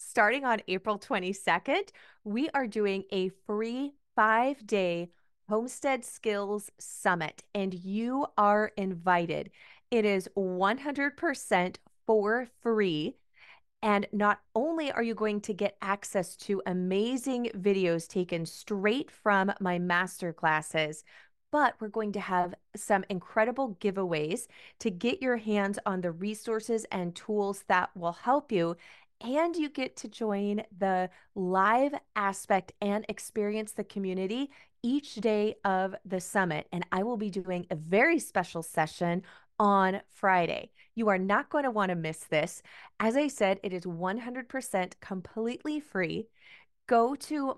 starting on April 22nd, we are doing a free 5-day Homestead Skills Summit, and you are invited. It is 100% for free. And not only are you going to get access to amazing videos taken straight from my master classes, but we're going to have some incredible giveaways to get your hands on the resources and tools that will help you. And you get to join the live aspect and experience the community each day of the summit. And I will be doing a very special session on Friday. You are not going to want to miss this. As I said, it is 100% completely free. Go to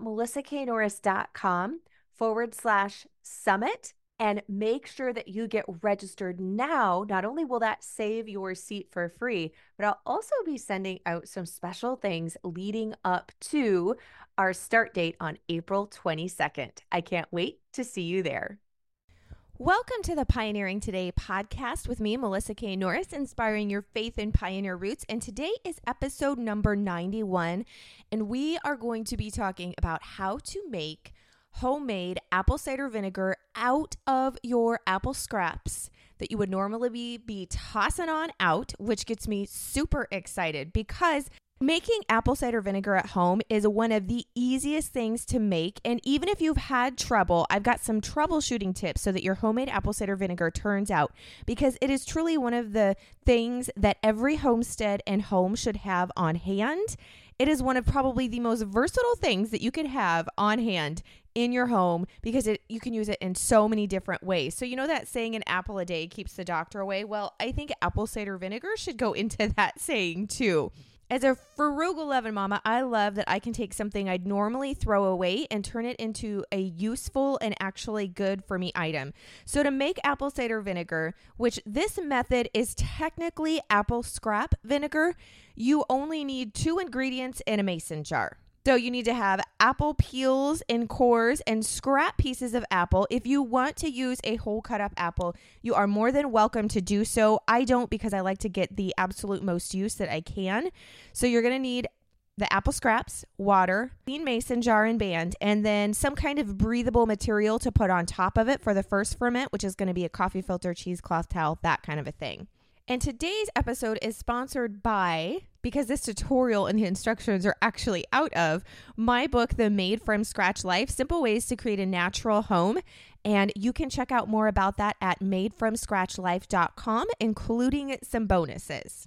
melissaknorris.com/summit and make sure that you get registered now. Not only will that save your seat for free, but I'll also be sending out some special things leading up to our start date on April 22nd. I can't wait to see you there. Welcome to the Pioneering Today podcast with me, Melissa K. Norris, inspiring your faith and pioneer roots. And today is episode number 91, and we are going to be talking about how to make homemade apple cider vinegar out of your apple scraps that you would normally be tossing on out, which gets me super excited because making apple cider vinegar at home is one of the easiest things to make. And even if you've had trouble, I've got some troubleshooting tips so that your homemade apple cider vinegar turns out, because it is truly one of the things that every homestead and home should have on hand. It is one of probably the most versatile things that you could have on hand in your home because you can use it in so many different ways. So you know that saying, an apple a day keeps the doctor away? Well, I think apple cider vinegar should go into that saying too. As a frugal loving mama, I love that I can take something I'd normally throw away and turn it into a useful and actually good for me item. So to make apple cider vinegar, which this method is technically apple scrap vinegar, you only need 2 ingredients in a mason jar. So you need to have apple peels and cores and scrap pieces of apple. If you want to use a whole cut up apple, you are more than welcome to do so. I don't, because I like to get the absolute most use that I can. So you're going to need the apple scraps, water, clean mason jar and band, and then some kind of breathable material to put on top of it for the first ferment, which is going to be a coffee filter, cheesecloth towel, that kind of a thing. And today's episode is sponsored by, because this tutorial and the instructions are actually out of, my book, The Made From Scratch Life, Simple Ways to Create a Natural Home. And you can check out more about that at madefromscratchlife.com, including some bonuses.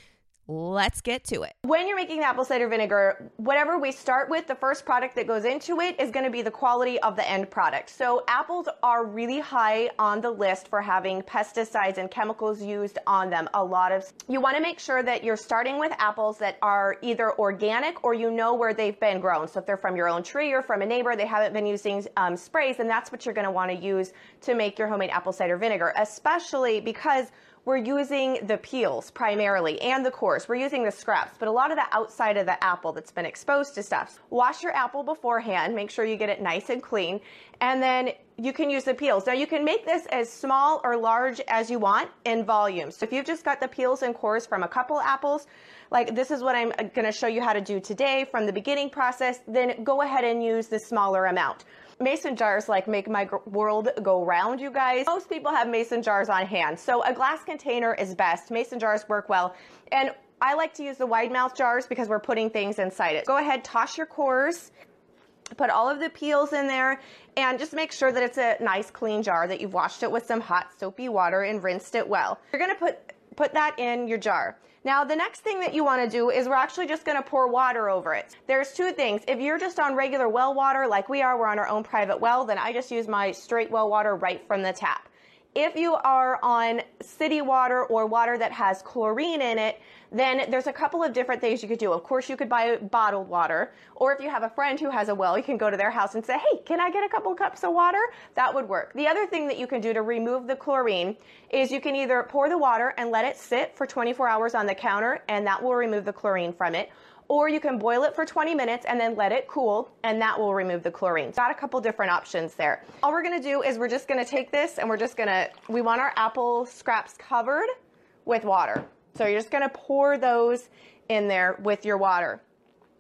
Let's get to it. When you're making the apple cider vinegar, whatever we start with, the first product that goes into it is going to be the quality of the end product. So apples are really high on the list for having pesticides and chemicals used on them. You want to make sure that you're starting with apples that are either organic or you know where they've been grown. So if they're from your own tree or from a neighbor, they haven't been using sprays, and that's what you're going to want to use to make your homemade apple cider vinegar, especially because we're using the peels primarily and the cores. We're using the scraps, but a lot of the outside of the apple that's been exposed to stuff. Wash your apple beforehand. Make sure you get it nice and clean. And then you can use the peels. Now you can make this as small or large as you want in volume. So if you've just got the peels and cores from a couple apples, like this is what I'm going to show you how to do today from the beginning process, then go ahead and use the smaller amount. Mason jars like make my world go round, you guys. Most people have mason jars on hand, so a glass container is best. Mason jars work well, and I like to use the wide mouth jars because we're putting things inside it. Go ahead, toss your cores, put all of the peels in there, and just make sure that it's a nice clean jar, that you've washed it with some hot soapy water and rinsed it well. You're gonna put that in your jar. Now, the next thing that you want to do is we're actually just going to pour water over it. There's 2 things. If you're just on regular well water like we are, we're on our own private well, then I just use my straight well water right from the tap. If you are on city water or water that has chlorine in it, then there's a couple of different things you could do. Of course, you could buy bottled water, or if you have a friend who has a well, you can go to their house and say, hey, can I get a couple cups of water? That would work. The other thing that you can do to remove the chlorine is you can either pour the water and let it sit for 24 hours on the counter, and that will remove the chlorine from it. Or you can boil it for 20 minutes and then let it cool, and that will remove the chlorine. Got a couple different options there. All we're gonna do is we're just gonna take this and we want our apple scraps covered with water. So you're just gonna pour those in there with your water.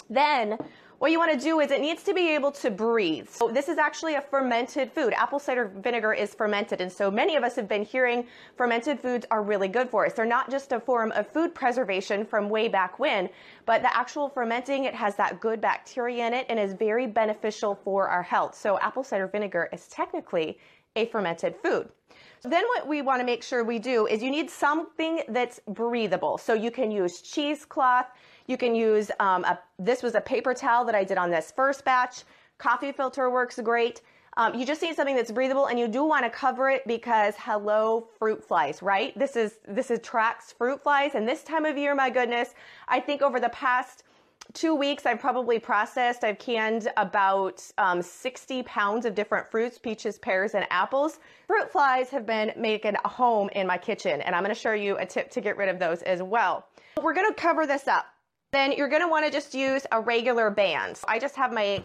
Then what you want to do is it needs to be able to breathe. So this is actually a fermented food. Apple cider vinegar is fermented. And so many of us have been hearing fermented foods are really good for us. They're not just a form of food preservation from way back when, but the actual fermenting, it has that good bacteria in it and is very beneficial for our health. So apple cider vinegar is technically a fermented food. Then what we want to make sure we do is you need something that's breathable. So you can use cheesecloth. You can use, this was a paper towel that I did on this first batch. Coffee filter works great. You just need something that's breathable, and you do want to cover it because hello, fruit flies, right? This attracts fruit flies, and this time of year, my goodness, I think over the past 2 weeks, I've canned about 60 pounds of different fruits, peaches, pears, and apples. Fruit flies have been making a home in my kitchen, and I'm going to show you a tip to get rid of those as well. We're going to cover this up. Then you're going to want to just use a regular band. I just have my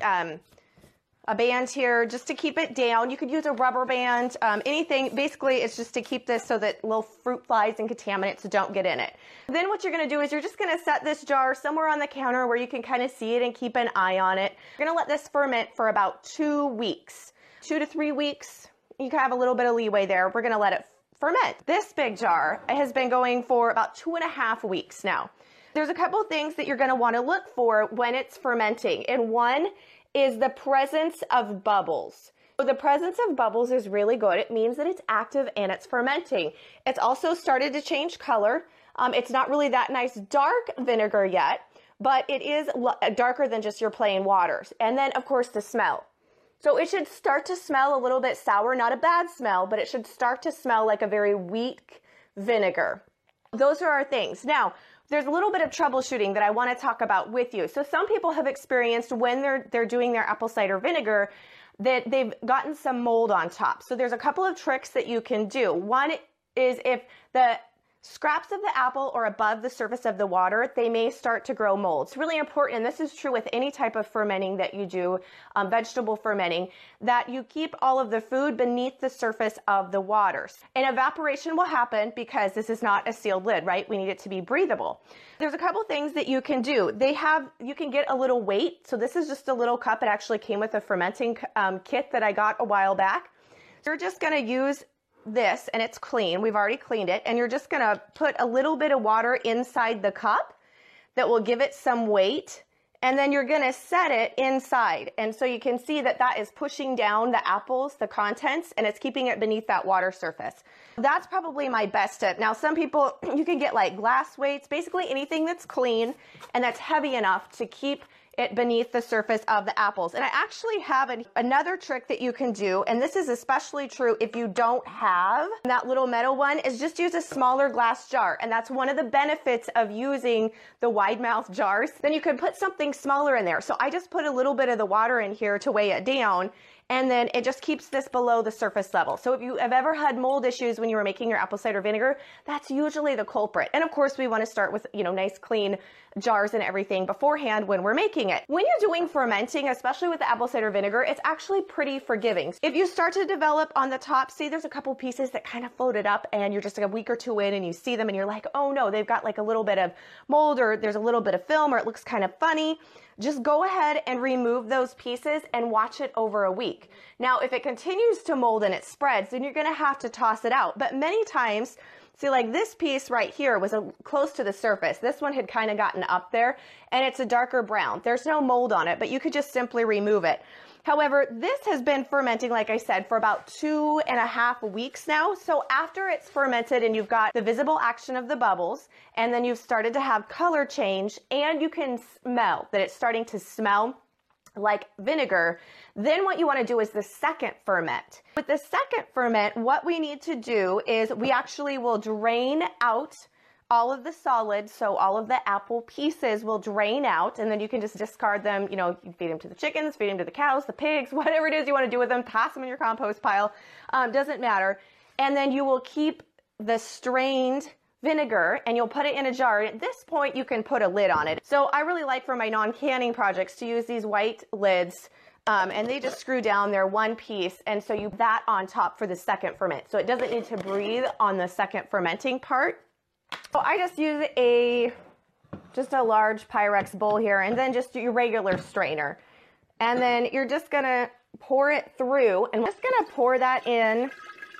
a band here just to keep it down. You could use a rubber band, anything. Basically, it's just to keep this so that little fruit flies and contaminants don't get in it. Then what you're going to do is you're just going to set this jar somewhere on the counter where you can kind of see it and keep an eye on it. You're going to let this ferment for about 2 weeks, 2 to 3 weeks. You can have a little bit of leeway there. We're going to let it ferment. This big jar has been going for about 2.5 weeks now. There's a couple things that you're going to want to look for when it's fermenting, and one is the presence of bubbles. So the presence of bubbles is really good. It means that it's active and it's fermenting. It's also started to change color. It's not really that nice dark vinegar yet, but it is darker than just your plain waters. And then, of course, the smell. So it should start to smell a little bit sour, not a bad smell, but it should start to smell like a very weak vinegar. Those are our things. Now, there's a little bit of troubleshooting that I want to talk about with you. So some people have experienced when they're doing their apple cider vinegar that they've gotten some mold on top. So there's a couple of tricks that you can do. One is if the scraps of the apple are above the surface of the water, they may start to grow mold. It's really important, and this is true with any type of fermenting that you do, vegetable fermenting, that you keep all of the food beneath the surface of the waters. And evaporation will happen because this is not a sealed lid, right? We need it to be breathable. There's a couple things that you can do. You can get a little weight. So this is just a little cup. It actually came with a fermenting kit that I got a while back. You're just going to use this, and it's clean. We've already cleaned it, and you're just going to put a little bit of water inside the cup that will give it some weight, and then you're going to set it inside. And so you can see that that is pushing down the apples, the contents, and it's keeping it beneath that water surface. That's probably my best tip. Now, some people, you can get like glass weights, basically anything that's clean and that's heavy enough to keep it beneath the surface of the apples. And I actually have another trick that you can do, and this is especially true if you don't have that little metal one, is just use a smaller glass jar. And that's one of the benefits of using the wide mouth jars. Then you can put something smaller in there. So I just put a little bit of the water in here to weigh it down, and then it just keeps this below the surface level. So if you have ever had mold issues when you were making your apple cider vinegar, that's usually the culprit. And of course, we want to start with, nice clean jars and everything beforehand when we're making it. When you're doing fermenting, especially with the apple cider vinegar, it's actually pretty forgiving. If you start to develop on the top, see there's a couple pieces that kind of floated up and you're just like a week or two in and you see them and you're like, oh no, they've got like a little bit of mold, or there's a little bit of film, or it looks kind of funny. Just go ahead and remove those pieces and watch it over a week. Now, if it continues to mold and it spreads, then you're going to have to toss it out. But many times, see, like this piece right here was close to the surface. This one had kind of gotten up there, and it's a darker brown. There's no mold on it, but you could just simply remove it. However, this has been fermenting, like I said, for about 2.5 weeks now. So after it's fermented and you've got the visible action of the bubbles, and then you've started to have color change, and you can smell that it's starting to smell like vinegar, then what you want to do is the second ferment. With the second ferment, what we need to do is we actually will drain out all of the solids, so all of the apple pieces will drain out, and then you can just discard them. You can feed them to the chickens, feed them to the cows, the pigs, whatever it is you want to do with them, toss them in your compost pile, doesn't matter. And then you will keep the strained vinegar and you'll put it in a jar. At this point, you can put a lid on it. So I really like for my non-canning projects to use these white lids, and they just screw down. They're one piece, and so you put that on top for the second ferment. So it doesn't need to breathe on the second fermenting part. So I just use a just a large Pyrex bowl here, and then just your regular strainer. And then you're just gonna pour it through, and we're just gonna pour that in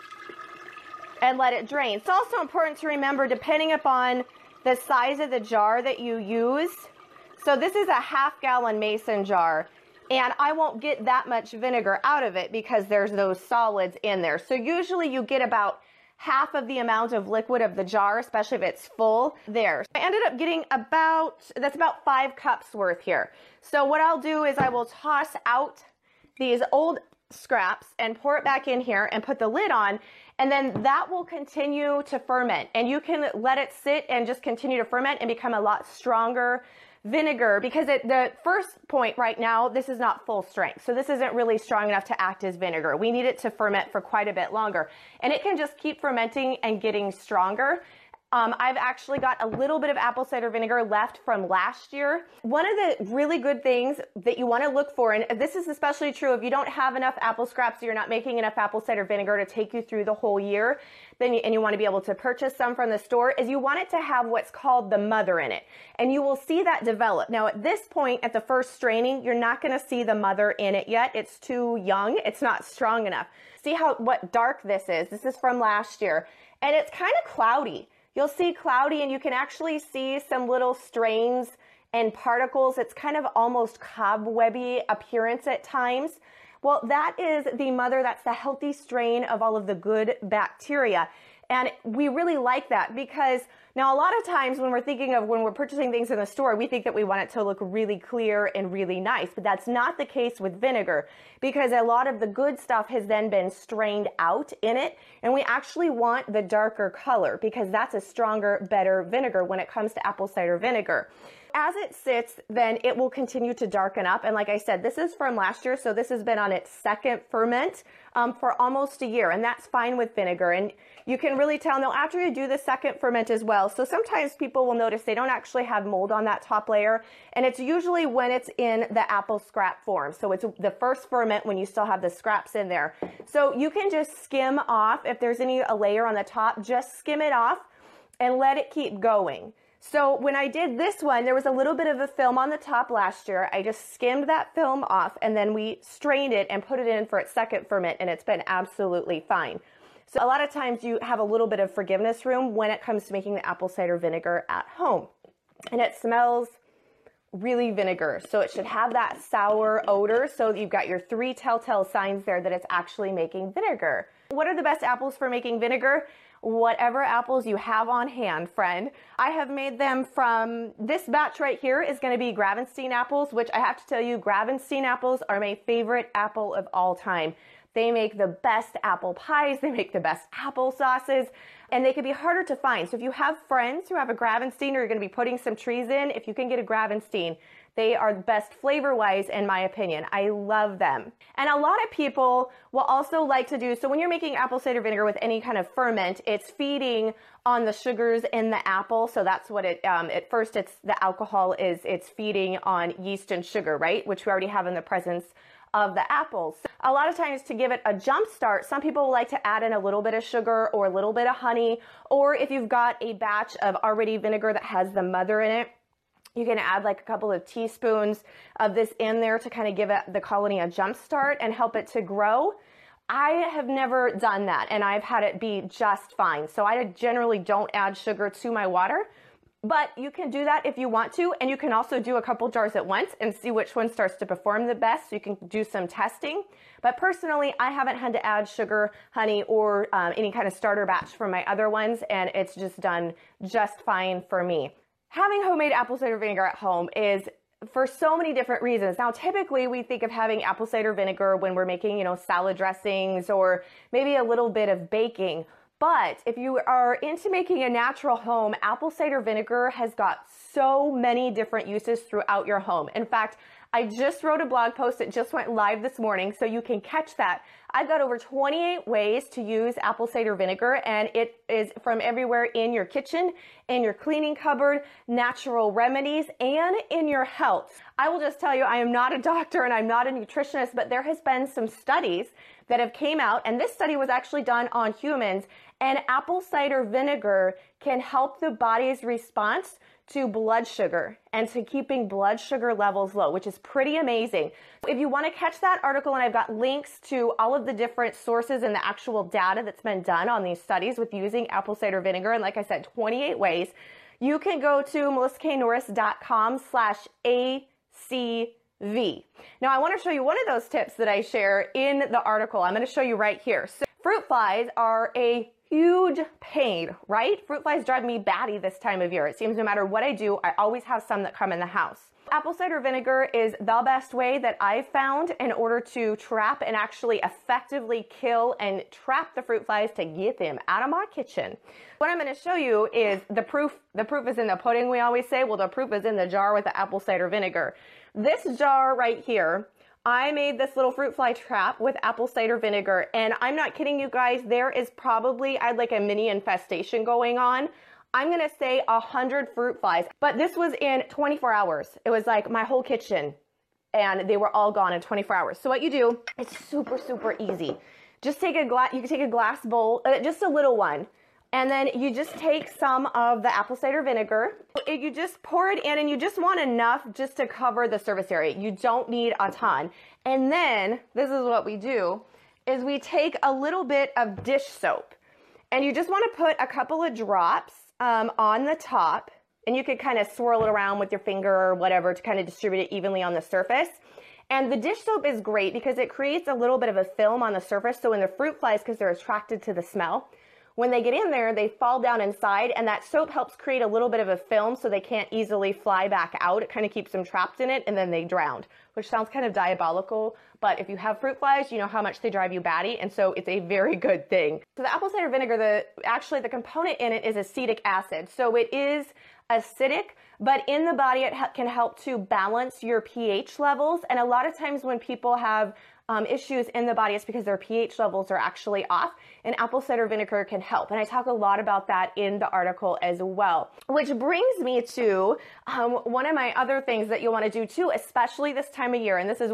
and let it drain. It's also important to remember, depending upon the size of the jar that you use. So this is a 1/2 gallon mason jar, and I won't get that much vinegar out of it because there's those solids in there. So usually you get about half of the amount of liquid of the jar, especially if it's full there. I ended up getting that's about 5 cups worth here. So what I'll do is I will toss out these old scraps and pour it back in here and put the lid on, and then that will continue to ferment, and you can let it sit and just continue to ferment and become a lot stronger vinegar, because at the first point right now, this is not full strength. So this isn't really strong enough to act as vinegar. We need it to ferment for quite a bit longer, and it can just keep fermenting and getting stronger. I've actually got a little bit of apple cider vinegar left from last year. One of the really good things that you want to look for, and this is especially true if you don't have enough apple scraps, or you're not making enough apple cider vinegar to take you through the whole year, and you want to be able to purchase some from the store, is you want it to have what's called the mother in it. And you will see that develop. Now at this point, at the first straining, you're not going to see the mother in it yet. It's too young. It's not strong enough. See what dark this is. This is from last year. And it's kind of cloudy. You'll see cloudy, and you can actually see some little strains and particles. It's kind of almost cobwebby appearance at times. Well, that is the mother. That's the healthy strain of all of the good bacteria. And we really like that, because now a lot of times when we're purchasing things in the store, we think that we want it to look really clear and really nice, but that's not the case with vinegar, because a lot of the good stuff has then been strained out in it, and we actually want the darker color, because that's a stronger, better vinegar when it comes to apple cider vinegar. As it sits, then it will continue to darken up. And like I said, this is from last year, so this has been on its second ferment for almost a year, and that's fine with vinegar. And you can really tell now after you do the second ferment as well. So sometimes people will notice they don't actually have mold on that top layer, and it's usually when it's in the apple scrap form. So it's the first ferment when you still have the scraps in there. So you can just skim off, if there's a layer on the top, just skim it off and let it keep going. So when I did this one, there was a little bit of a film on the top last year. I just skimmed that film off, and then we strained it and put it in for its second ferment, and it's been absolutely fine. So a lot of times you have a little bit of forgiveness room when it comes to making the apple cider vinegar at home. And it smells really vinegar. So it should have that sour odor. So you've got your 3 telltale signs there that it's actually making vinegar. What are the best apples for making vinegar? Whatever apples you have on hand, friend. I have made them from, this batch right here is going to be Gravenstein apples, which I have to tell you, Gravenstein apples are my favorite apple of all time. They make the best apple pies, they make the best apple sauces, and they can be harder to find. So if you have friends who have a Gravenstein, or you're going to be putting some trees in, if you can get a Gravenstein, they are the best flavor-wise, in my opinion. I love them. And a lot of people will also like to do, so when you're making apple cider vinegar with any kind of ferment, it's feeding on the sugars in the apple. So that's what at first it's the alcohol it's feeding on yeast and sugar, right? Which we already have in the presence of the apples. A lot of times, to give it a jump start, some people like to add in a little bit of sugar or a little bit of honey, or if you've got a batch of already vinegar that has the mother in it, you can add like a couple of teaspoons of this in there to kind of give the colony a jump start and help it to grow. I have never done that, and I've had it be just fine. So I generally don't add sugar to my water, but you can do that if you want to, and you can also do a couple jars at once and see which one starts to perform the best, so you can do some testing. But personally, I haven't had to add sugar, honey, or any kind of starter batch for my other ones, and it's just done just fine for me. Having homemade apple cider vinegar at home is for so many different reasons. Now, typically we think of having apple cider vinegar when we're making, salad dressings or maybe a little bit of baking. But if you are into making a natural home, apple cider vinegar has got so many different uses throughout your home. In fact, I just wrote a blog post that just went live this morning, so you can catch that. I've got over 28 ways to use apple cider vinegar, and it is from everywhere in your kitchen, in your cleaning cupboard, natural remedies, and in your health. I will just tell you, I am not a doctor and I'm not a nutritionist, but there has been some studies that have came out, and this study was actually done on humans, and apple cider vinegar can help the body's response to blood sugar and to keeping blood sugar levels low, which is pretty amazing. If you want to catch that article, and I've got links to all of the different sources and the actual data that's been done on these studies with using apple cider vinegar, and like I said, 28 ways, you can go to melissaknorris.com/ACV. Now I want to show you one of those tips that I share in the article. I'm going to show you right here. So fruit flies are a huge pain, right? Fruit flies drive me batty this time of year. It seems no matter what I do, I always have some that come in the house. Apple cider vinegar is the best way that I've found in order to trap and actually effectively kill and trap the fruit flies to get them out of my kitchen. What I'm going to show you is the proof. The proof is in the pudding, we always say. Well, the proof is in the jar with the apple cider vinegar. This jar right here, I made this little fruit fly trap with apple cider vinegar, and I'm not kidding you guys, there is probably, I had like a mini infestation going on. I'm going to say 100 fruit flies, but this was in 24 hours. It was like my whole kitchen, and they were all gone in 24 hours. So what you do, it's super, super easy. Just take a glass, you can take a glass bowl, just a little one. And then you just take some of the apple cider vinegar. You just pour it in, and you just want enough just to cover the surface area. You don't need a ton. And then this is what we do, is we take a little bit of dish soap, and you just want to put a couple of drops on the top, and you could kind of swirl it around with your finger or whatever to kind of distribute it evenly on the surface. And the dish soap is great because it creates a little bit of a film on the surface. So when the fruit flies, because they're attracted to the smell, when they get in there, they fall down inside, and that soap helps create a little bit of a film so they can't easily fly back out. It kind of keeps them trapped in it, and then they drown, which sounds kind of diabolical. But if you have fruit flies, you know how much they drive you batty, and so it's a very good thing. So the apple cider vinegar, actually the component in it is acetic acid. So it is acidic, but in the body it can help to balance your pH levels. And a lot of times when people have issues in the body, it's because their pH levels are actually off, and apple cider vinegar can help. And I talk a lot about that in the article as well. Which brings me to one of my other things that you'll want to do too, especially this time of year. And this is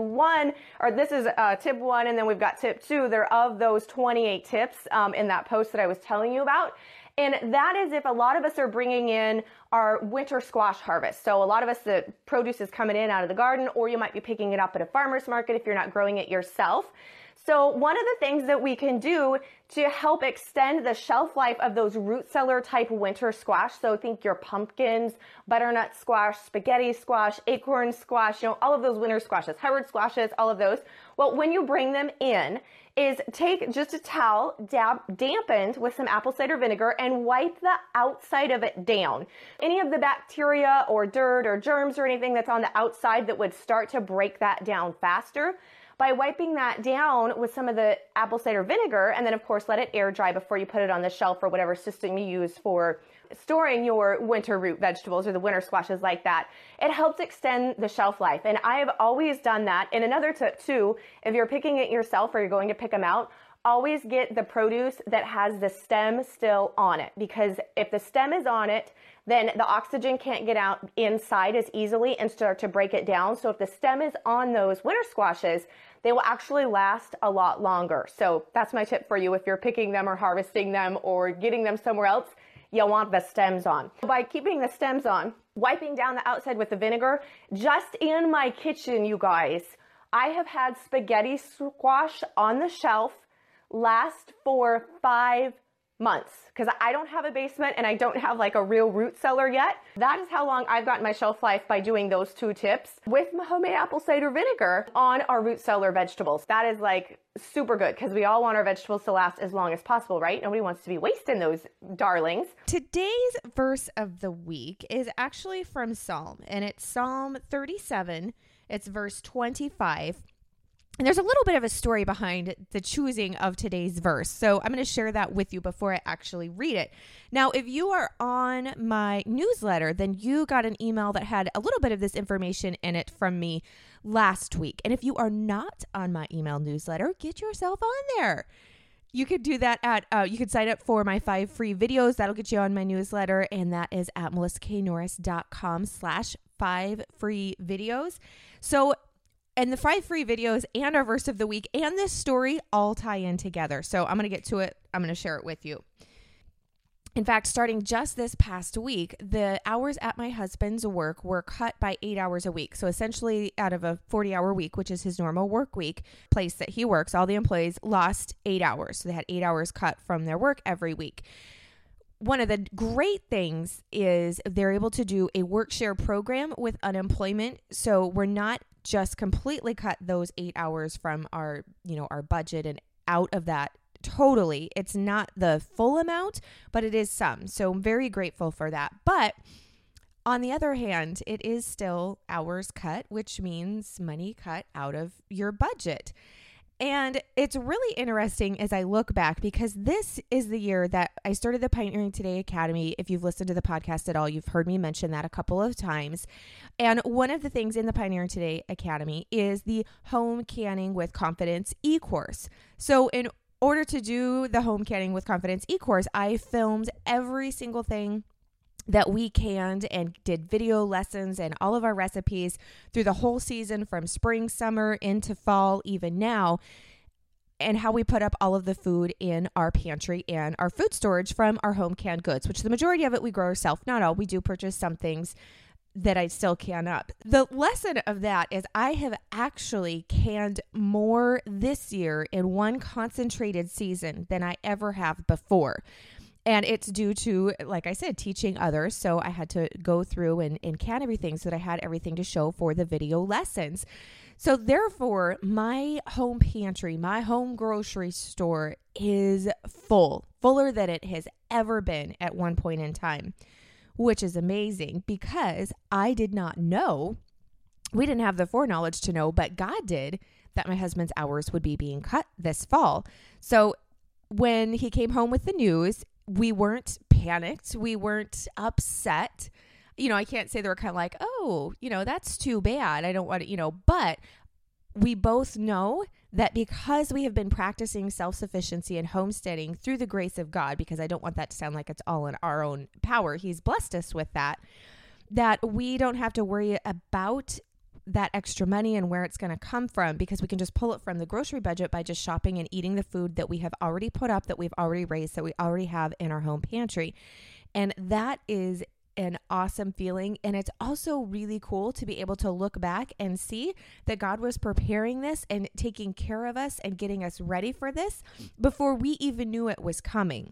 tip one, and then we've got tip two. They're of those 28 tips in that post that I was telling you about. And that is if a lot of us are bringing in our winter squash harvest. So a lot of us, the produce is coming in out of the garden, or you might be picking it up at a farmer's market if you're not growing it yourself. So one of the things that we can do to help extend the shelf life of those root cellar type winter squash, so think your pumpkins, butternut squash, spaghetti squash, acorn squash, all of those winter squashes, Howard squashes, all of those. Well, when you bring them in, is take just a towel, dampened with some apple cider vinegar, and wipe the outside of it down. Any of the bacteria or dirt or germs or anything that's on the outside that would start to break that down faster. By wiping that down with some of the apple cider vinegar, and then of course let it air dry before you put it on the shelf or whatever system you use for storing your winter root vegetables or the winter squashes like that, it helps extend the shelf life. And I have always done that. And another tip too, if you're picking it yourself or you're going to pick them out, always get the produce that has the stem still on it, because if the stem is on it, then the oxygen can't get out inside as easily and start to break it down. So if the stem is on those winter squashes, they will actually last a lot longer. So that's my tip for you. If you're picking them or harvesting them or getting them somewhere else, you'll want the stems on. By keeping the stems on, wiping down the outside with the vinegar, just in my kitchen, you guys, I have had spaghetti squash on the shelf last for 5 months, because I don't have a basement and I don't have like a real root cellar yet. That is how long I've gotten my shelf life by doing those 2 tips with my homemade apple cider vinegar on our root cellar vegetables. That is like super good, because we all want our vegetables to last as long as possible, right? Nobody wants to be wasting those darlings. Today's verse of the week is actually from Psalm, and it's Psalm 37. It's verse 25. And there's a little bit of a story behind the choosing of today's verse. So I'm going to share that with you before I actually read it. Now, if you are on my newsletter, then you got an email that had a little bit of this information in it from me last week. And if you are not on my email newsletter, get yourself on there. You could do that at, you could sign up for my 5 free videos. That'll get you on my newsletter. And that is at melissaknorris.com/5 free videos. So, and the 5 free videos and our verse of the week and this story all tie in together. So I'm going to get to it. I'm going to share it with you. In fact, starting just this past week, the hours at my husband's work were cut by 8 hours a week. So essentially out of a 40-hour week, which is his normal work week, place that he works, all the employees lost 8 hours. So they had 8 hours cut from their work every week. One of the great things is they're able to do a work share program with unemployment. So we're not just completely cut those 8 hours from our budget and out of that totally. It's not the full amount, but it is some. So I'm very grateful for that. But on the other hand, it is still hours cut, which means money cut out of your budget. And it's really interesting as I look back, because this is the year that I started the Pioneering Today Academy. If you've listened to the podcast at all, you've heard me mention that a couple of times. And one of the things in the Pioneering Today Academy is the Home Canning with Confidence e-course. So in order to do the Home Canning with Confidence e-course, I filmed every single thing that we canned and did video lessons and all of our recipes through the whole season from spring, summer into fall, even now, and how we put up all of the food in our pantry and our food storage from our home canned goods, which the majority of it we grow ourselves. Not all. We do purchase some things that I still can up. The lesson of that is I have actually canned more this year in one concentrated season than I ever have before. And it's due to, like I said, teaching others. So I had to go through and can everything so that I had everything to show for the video lessons. So therefore, my home pantry, my home grocery store is fuller than it has ever been at one point in time, which is amazing because I did not know, we didn't have the foreknowledge to know, but God did, that my husband's hours would be being cut this fall. So when he came home with the news, we weren't panicked. We weren't upset. I can't say they were kind of like, oh, that's too bad. I don't want to, but we both know that because we have been practicing self-sufficiency and homesteading through the grace of God, because I don't want that to sound like it's all in our own power. He's blessed us with that we don't have to worry about that extra money and where it's going to come from, because we can just pull it from the grocery budget by just shopping and eating the food that we have already put up, that we've already raised, that we already have in our home pantry. And that is an awesome feeling. And it's also really cool to be able to look back and see that God was preparing this and taking care of us and getting us ready for this before we even knew it was coming.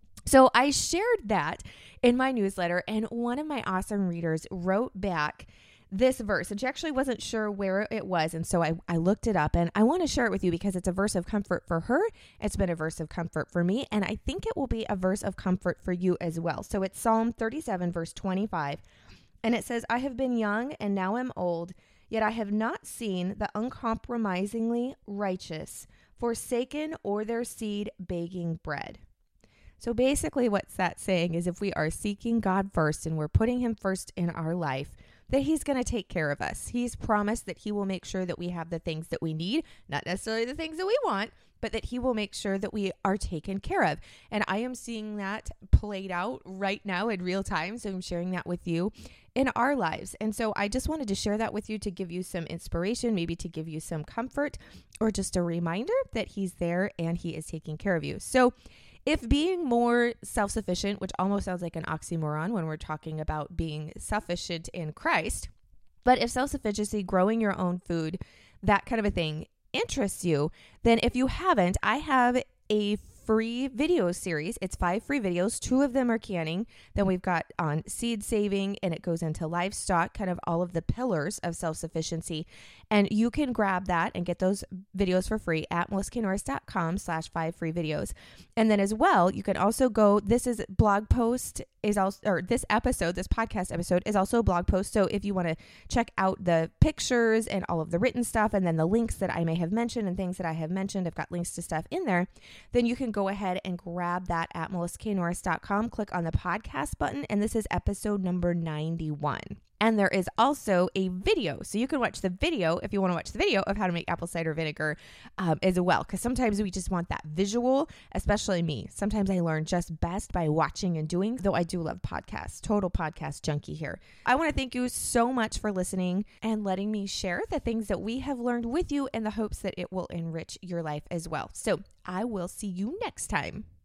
So I shared that in my newsletter, and one of my awesome readers wrote back this verse, and she actually wasn't sure where it was. And so I looked it up, and I want to share it with you because it's a verse of comfort for her. It's been a verse of comfort for me. And I think it will be a verse of comfort for you as well. So it's Psalm 37, verse 25. And it says, I have been young and now am old, yet I have not seen the uncompromisingly righteous forsaken or their seed begging bread. So basically what's that saying is if we are seeking God first and we're putting him first in our life, that he's going to take care of us. He's promised that he will make sure that we have the things that we need, not necessarily the things that we want, but that he will make sure that we are taken care of. And I am seeing that played out right now in real time. So I'm sharing that with you in our lives. And so I just wanted to share that with you to give you some inspiration, maybe to give you some comfort, or just a reminder that he's there and he is taking care of you. So if being more self-sufficient, which almost sounds like an oxymoron when we're talking about being sufficient in Christ, but if self-sufficiency, growing your own food, that kind of a thing interests you, then if you haven't, I have a free video series. It's 5 free videos. 2 of them are canning. Then we've got on seed saving, and it goes into livestock, kind of all of the pillars of self-sufficiency. And you can grab that and get those videos for free at melissaknorris.com/5 free videos. And then as well, you can also go, this is blog post is also, or this podcast episode is also a blog post. So if you want to check out the pictures and all of the written stuff, and then the links that I may have mentioned and things that I have mentioned, I've got links to stuff in there, then you can go ahead and grab that at melissaknorris.com, click on the podcast button, and this is episode number 91. And there is also a video. So you can watch the video if you want to watch the video of how to make apple cider vinegar as well. Because sometimes we just want that visual, especially me. Sometimes I learn just best by watching and doing, though I do love podcasts. Total podcast junkie here. I want to thank you so much for listening and letting me share the things that we have learned with you in the hopes that it will enrich your life as well. So I will see you next time.